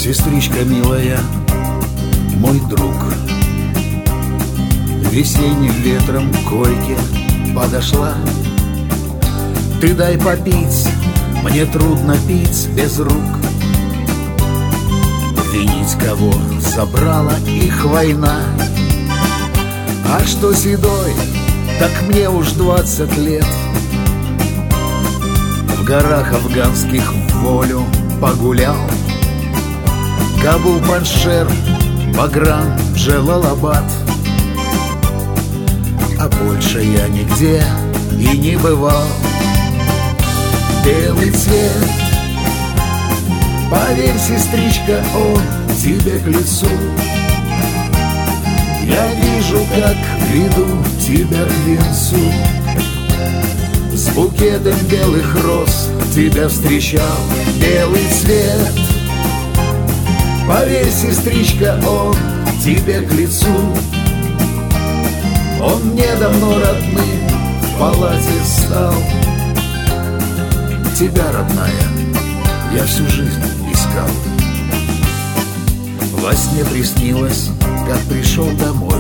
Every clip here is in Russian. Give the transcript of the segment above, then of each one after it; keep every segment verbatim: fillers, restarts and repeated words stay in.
Сестричка милая, мой друг, весенним ветром к койке подошла. Ты дай попить, мне трудно пить без рук. Винить кого забрала их война. А что седой, так мне уж двадцать лет. В горах афганских в волю погулял. Кабул, Паншер, Баграм, Джалалабад. А больше я нигде и не бывал. Белый цвет, поверь, сестричка, он тебе к лицу. Я вижу, как веду тебя к венцу. С букетом белых роз тебя встречал. Белый цвет, поверь, сестричка, он тебе к лицу. Он мне давно родным в палате стал. Тебя, родная, я всю жизнь искал. Во сне приснилось, как пришел домой.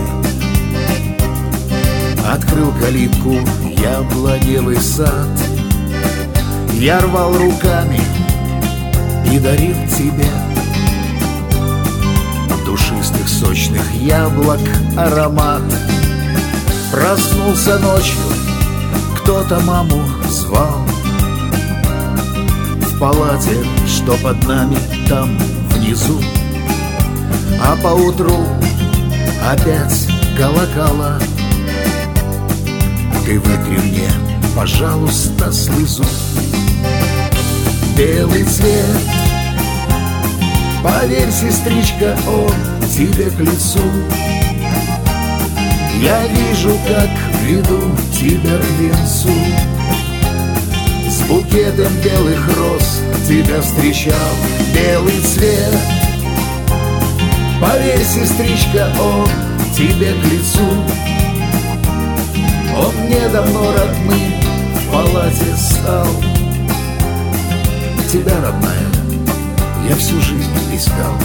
Открыл калитку яблоневый сад. Я рвал руками и дарил тебе душистых сочных яблок аромат. Проснулся ночью, кто-то маму звал. В палате, что под нами там внизу. А поутру опять колокола. Ты вытри мне, пожалуйста, слезу. Белый цвет, поверь, сестричка, он тебе к лицу. Я вижу, как веду тебя к венцу. С букетом белых роз тебя встречал. Белый цвет, поверь, сестричка, он тебе к лицу. Он мне давно родным в палате стал. Тебя, родная, я всю жизнь искал.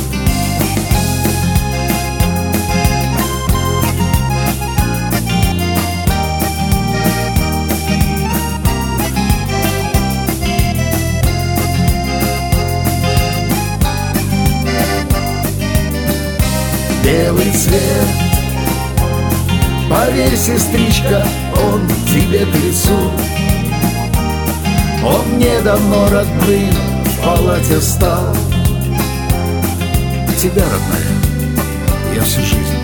Белый цвет, поверь, сестричка, он тебе к лицу. Он мне давно родным в палате стал. Тебя, родная, я всю жизнь